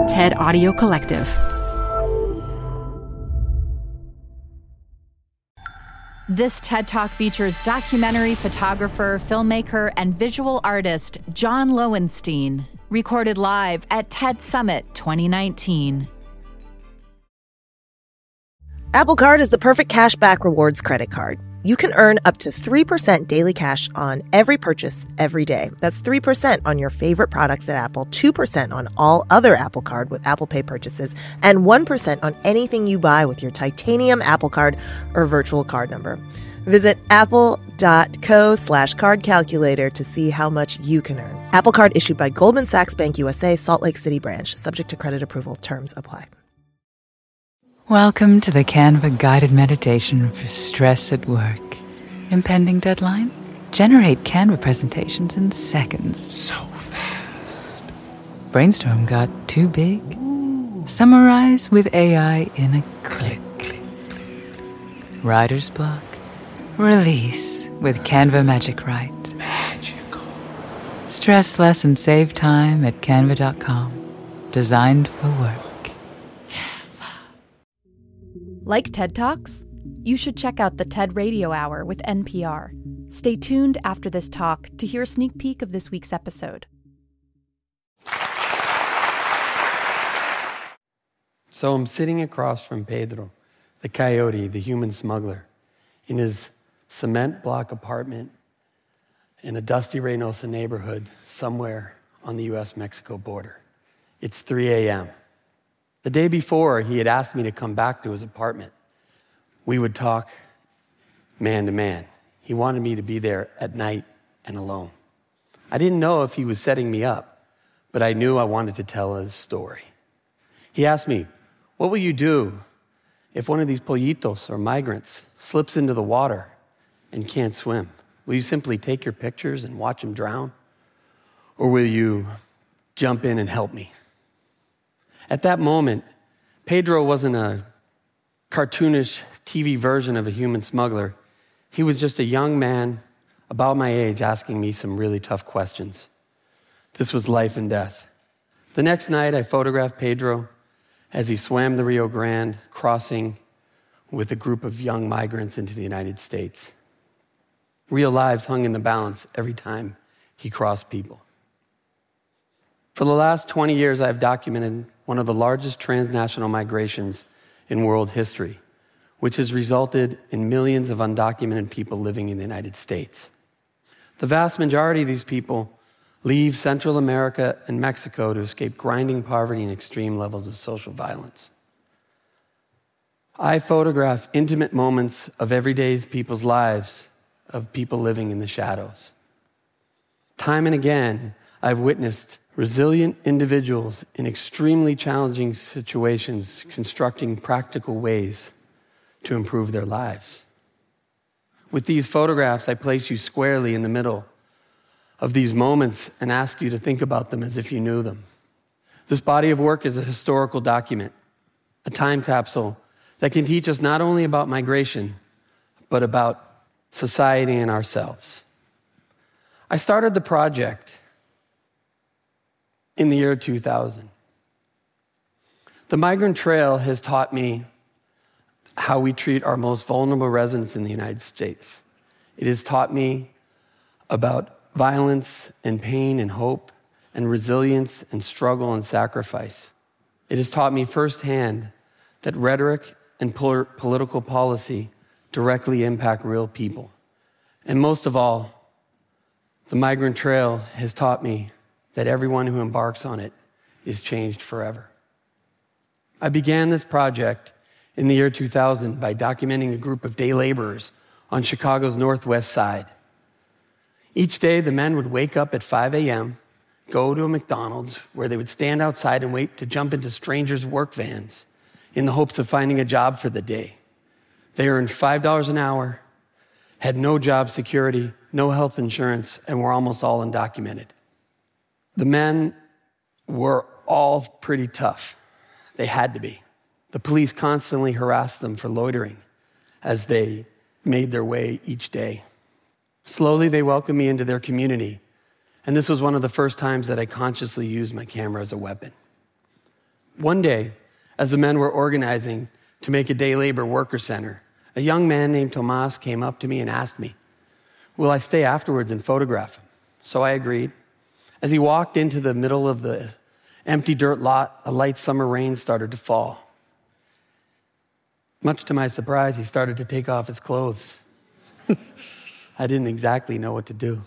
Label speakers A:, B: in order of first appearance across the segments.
A: TED Audio Collective. This TED Talk features documentary photographer, filmmaker, and visual artist John Lowenstein, recorded live at TED Summit 2019.
B: Apple Card is the perfect cashback rewards credit card. You can earn up to 3% daily cash on every purchase every day. That's 3% on your favorite products at Apple, 2% on all other Apple Card with Apple Pay purchases, and 1% on anything you buy with your titanium Apple Card or virtual card number. Visit apple.co/card calculator to see how much you can earn. Apple Card issued by Goldman Sachs Bank USA, Salt Lake City branch. Subject to credit approval. Terms apply.
C: Welcome to the Canva guided meditation for stress at work. Impending deadline? Generate Canva presentations in seconds.
D: So fast.
C: Brainstorm got too big? Summarize with AI in a click. Writer's block? Release with Canva Magic Write.
D: Magical.
C: Stress less and save time at canva.com. Designed for work.
A: Like TED Talks? You should check out the TED Radio Hour with NPR. Stay tuned after this talk to hear a sneak peek of this week's episode.
E: So I'm sitting across from Pedro, the coyote, the human smuggler, in his cement block apartment in a dusty Reynosa neighborhood somewhere on the U.S.-Mexico border. It's 3 a.m. The day before, he had asked me to come back to his apartment. We would talk man to man. He wanted me to be there at night and alone. I didn't know if he was setting me up, but I knew I wanted to tell his story. He asked me, "What will you do if one of these pollitos or migrants slips into the water and can't swim? Will you simply take your pictures and watch him drown? Or will you jump in and help me?" At that moment, Pedro wasn't a cartoonish TV version of a human smuggler. He was just a young man about my age asking me some really tough questions. This was life and death. The next night, I photographed Pedro as he swam the Rio Grande, crossing with a group of young migrants into the United States. Real lives hung in the balance every time he crossed people. For the last 20 years, I've documented one of the largest transnational migrations in world history, which has resulted in millions of undocumented people living in the United States. The vast majority of these people leave Central America and Mexico to escape grinding poverty and extreme levels of social violence. I photograph intimate moments of everyday people's lives, of people living in the shadows. Time and again, I've witnessed resilient individuals in extremely challenging situations constructing practical ways to improve their lives. With these photographs, I place you squarely in the middle of these moments and ask you to think about them as if you knew them. This body of work is a historical document, a time capsule that can teach us not only about migration, but about society and ourselves. I started the project in the year 2000. The Migrant Trail has taught me how we treat our most vulnerable residents in the United States. It has taught me about violence and pain and hope and resilience and struggle and sacrifice. It has taught me firsthand that rhetoric and political policy directly impact real people. And most of all, the Migrant Trail has taught me that everyone who embarks on it is changed forever. I began this project in the year 2000 by documenting a group of day laborers on Chicago's Northwest Side. Each day, the men would wake up at 5 a.m., go to a McDonald's where they would stand outside and wait to jump into strangers' work vans in the hopes of finding a job for the day. They earned $5 an hour, had no job security, no health insurance, and were almost all undocumented. The men were all pretty tough. They had to be. The police constantly harassed them for loitering as they made their way each day. Slowly, they welcomed me into their community, and this was one of the first times that I consciously used my camera as a weapon. One day, as the men were organizing to make a day labor worker center, a young man named Tomas came up to me and asked me, will I stay afterwards and photograph him? So I agreed. As he walked into the middle of the empty dirt lot, a light summer rain started to fall. Much to my surprise, he started to take off his clothes. I didn't exactly know what to do.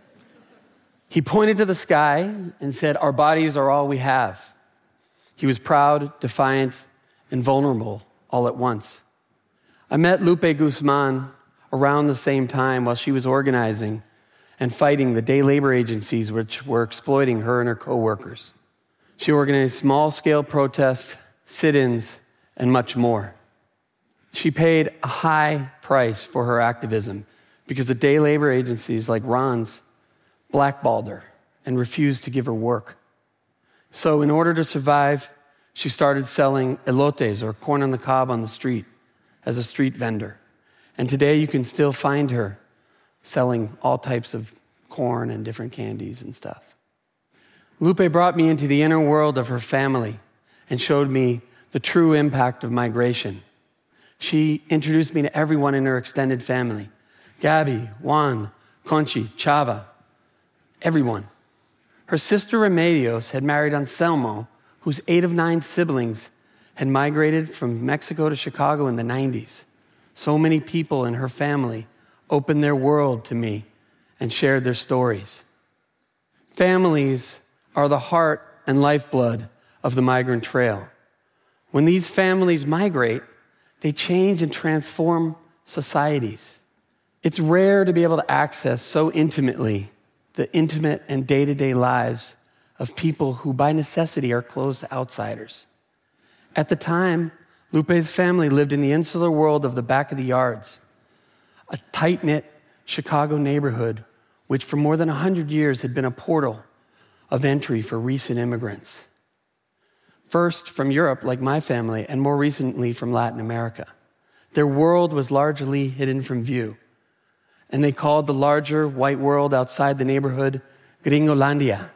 E: He pointed to the sky and said, our bodies are all we have. He was proud, defiant, and vulnerable all at once. I met Lupe Guzman around the same time while she was organizing and fighting the day labor agencies which were exploiting her and her co-workers. She organized small-scale protests, sit-ins, and much more. She paid a high price for her activism because the day labor agencies like Ron's blackballed her and refused to give her work. So in order to survive, she started selling elotes, or corn on the cob, on the street as a street vendor. And today you can still find her selling all types of corn and different candies and stuff. Lupe brought me into the inner world of her family and showed me the true impact of migration. She introduced me to everyone in her extended family. Gabby, Juan, Conchi, Chava, everyone. Her sister Remedios had married Anselmo, whose 8 of 9 siblings had migrated from Mexico to Chicago in the 90s. So many people in her family opened their world to me and shared their stories. Families are the heart and lifeblood of the migrant trail. When these families migrate, they change and transform societies. It's rare to be able to access so intimately the intimate and day-to-day lives of people who by necessity are closed to outsiders. At the time, Lupe's family lived in the insular world of the back of the yards, a tight-knit Chicago neighborhood which for more than 100 years had been a portal of entry for recent immigrants. First from Europe, like my family, and more recently from Latin America. Their world was largely hidden from view, and they called the larger white world outside the neighborhood Gringolandia.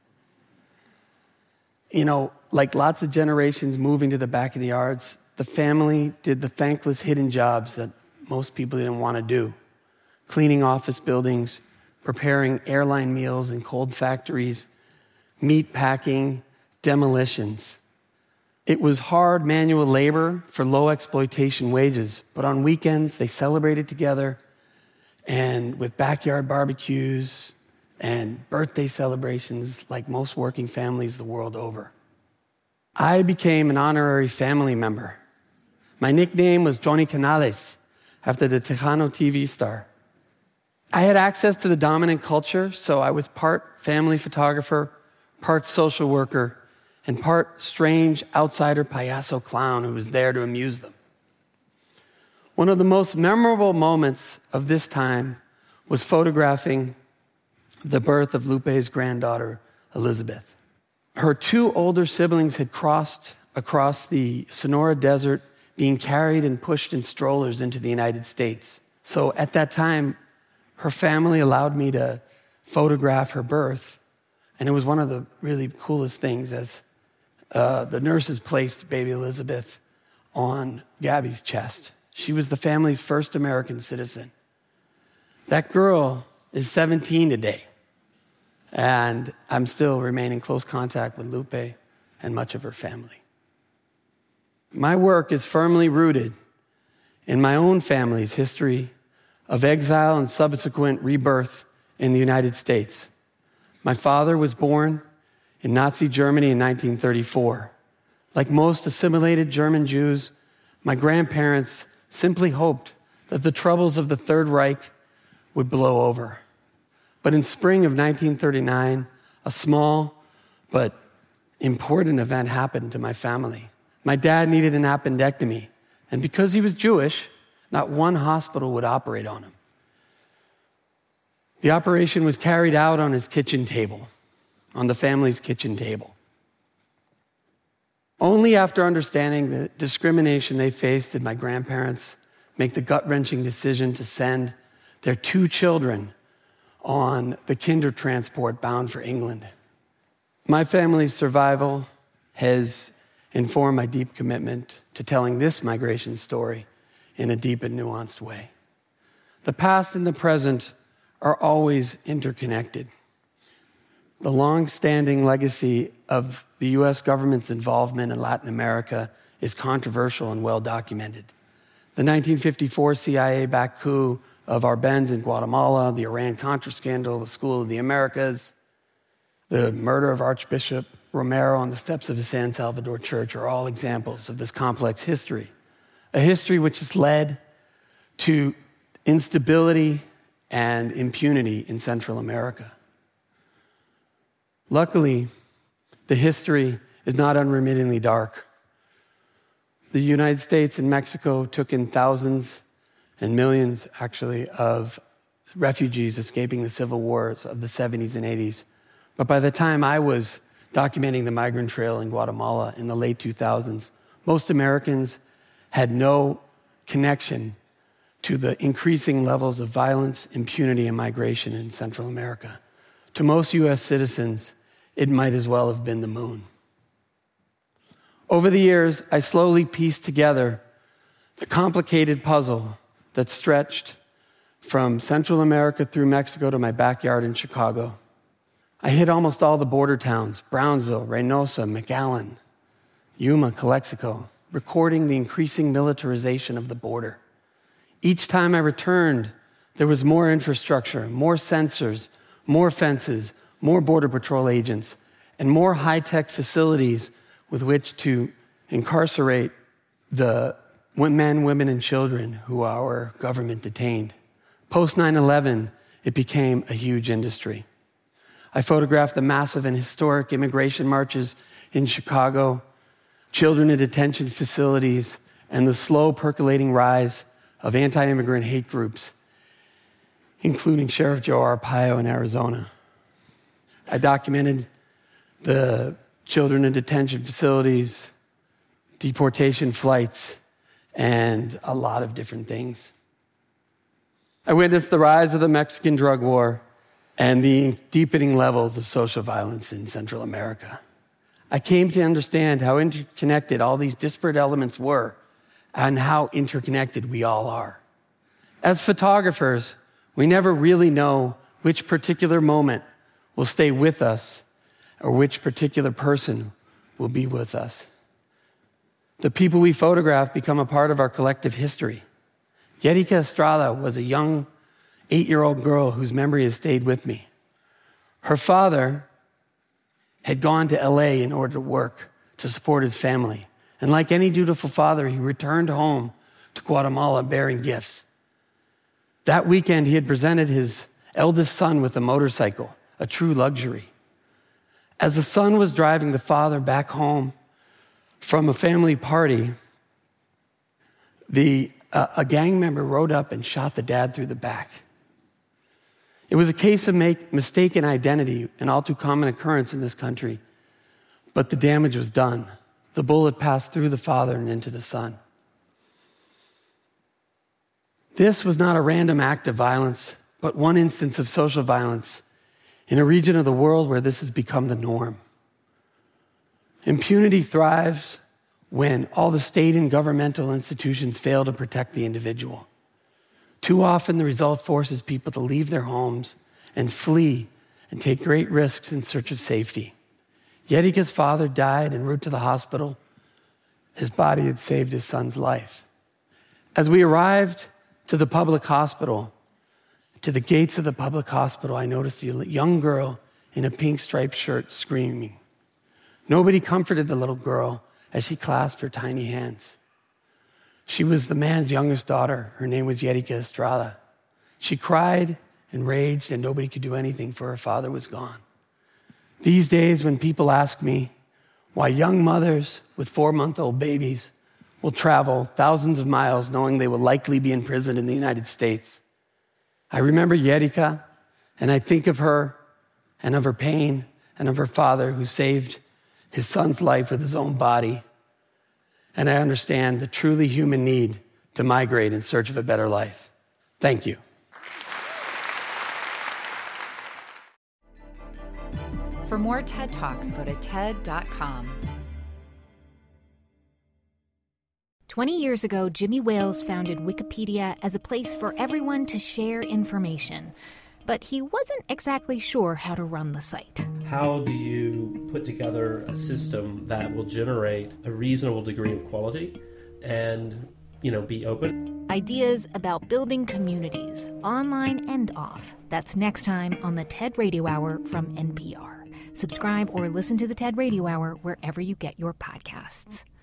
E: You know, like lots of generations moving to the back of the yards, the family did the thankless hidden jobs that most people didn't want to do. Cleaning office buildings, preparing airline meals in cold factories, meat packing, demolitions. It was hard manual labor for low exploitation wages, but on weekends they celebrated together and with backyard barbecues and birthday celebrations like most working families the world over. I became an honorary family member. My nickname was Johnny Canales, after the Tejano TV star. I had access to the dominant culture, so I was part family photographer, part social worker, and part strange outsider payaso clown who was there to amuse them. One of the most memorable moments of this time was photographing the birth of Lupe's granddaughter, Elizabeth. Her 2 older siblings had crossed across the Sonora Desert, being carried and pushed in strollers into the United States. So at that time, her family allowed me to photograph her birth, and it was one of the really coolest things as the nurses placed baby Elizabeth on Gabby's chest. She was the family's first American citizen. That girl is 17 today, and I'm still remain in close contact with Lupe and much of her family. My work is firmly rooted in my own family's history of exile and subsequent rebirth in the United States. My father was born in Nazi Germany in 1934. Like most assimilated German Jews, my grandparents simply hoped that the troubles of the Third Reich would blow over. But in spring of 1939, a small but important event happened to my family. My dad needed an appendectomy, and because he was Jewish, not one hospital would operate on him. The operation was carried out on his kitchen table, on the family's kitchen table. Only after understanding the discrimination they faced did my grandparents make the gut-wrenching decision to send their 2 children on the kinder transport bound for England. My family's survival has inform my deep commitment to telling this migration story in a deep and nuanced way. The past and the present are always interconnected. The long-standing legacy of the U.S. government's involvement in Latin America is controversial and well-documented. The 1954 CIA-backed coup of Arbenz in Guatemala, the Iran-Contra scandal, the School of the Americas, the murder of Archbishop Romero on the steps of the San Salvador Church are all examples of this complex history, a history which has led to instability and impunity in Central America. Luckily, the history is not unremittingly dark. The United States and Mexico took in thousands and millions, actually, of refugees escaping the civil wars of the 70s and 80s. But by the time I was documenting the migrant trail in Guatemala in the late 2000s, most Americans had no connection to the increasing levels of violence, impunity, and migration in Central America. To most U.S. citizens, it might as well have been the moon. Over the years, I slowly pieced together the complicated puzzle that stretched from Central America through Mexico to my backyard in Chicago. I hit almost all the border towns, Brownsville, Reynosa, McAllen, Yuma, Calexico, recording the increasing militarization of the border. Each time I returned, there was more infrastructure, more sensors, more fences, more Border Patrol agents, and more high-tech facilities with which to incarcerate the men, women, and children who our government detained. Post 9/11, it became a huge industry. I photographed the massive and historic immigration marches in Chicago, children in detention facilities, and the slow percolating rise of anti-immigrant hate groups, including Sheriff Joe Arpaio in Arizona. I documented the children in detention facilities, deportation flights, and a lot of different things. I witnessed the rise of the Mexican drug war and the deepening levels of social violence in Central America. I came to understand how interconnected all these disparate elements were and how interconnected we all are. As photographers, we never really know which particular moment will stay with us or which particular person will be with us. The people we photograph become a part of our collective history. Yerica Estrada was a young 8-year-old girl whose memory has stayed with me. Her father had gone to LA in order to work to support his family. And like any dutiful father, he returned home to Guatemala bearing gifts. That weekend, he had presented his eldest son with a motorcycle, a true luxury. As the son was driving the father back home from a family party, a gang member rode up and shot the dad through the back. It was a case of mistaken identity, an all too common occurrence in this country, but the damage was done. The bullet passed through the father and into the son. This was not a random act of violence, but one instance of social violence in a region of the world where this has become the norm. Impunity thrives when all the state and governmental institutions fail to protect the individual. Too often, the result forces people to leave their homes and flee and take great risks in search of safety. Yerica's father died en route to the hospital. His body had saved his son's life. As we arrived to the public hospital, to the gates of the public hospital, I noticed a young girl in a pink striped shirt screaming. Nobody comforted the little girl as she clasped her tiny hands. She was the man's youngest daughter. Her name was Yerica Estrada. She cried and raged, and nobody could do anything, for her father was gone. These days, when people ask me why young mothers with 4-month-old babies will travel thousands of miles knowing they will likely be in prison in the United States, I remember Yerica, and I think of her and of her pain and of her father who saved his son's life with his own body. And I understand the truly human need to migrate in search of a better life. Thank you.
A: For more TED Talks, go to TED.com.
F: 20 years ago, Jimmy Wales founded Wikipedia as a place for everyone to share information. But he wasn't exactly sure how to run the site.
G: How do you put together a system that will generate a reasonable degree of quality and, be open?
F: Ideas about building communities, online and off. That's next time on the TED Radio Hour from NPR. Subscribe or listen to the TED Radio Hour wherever you get your podcasts.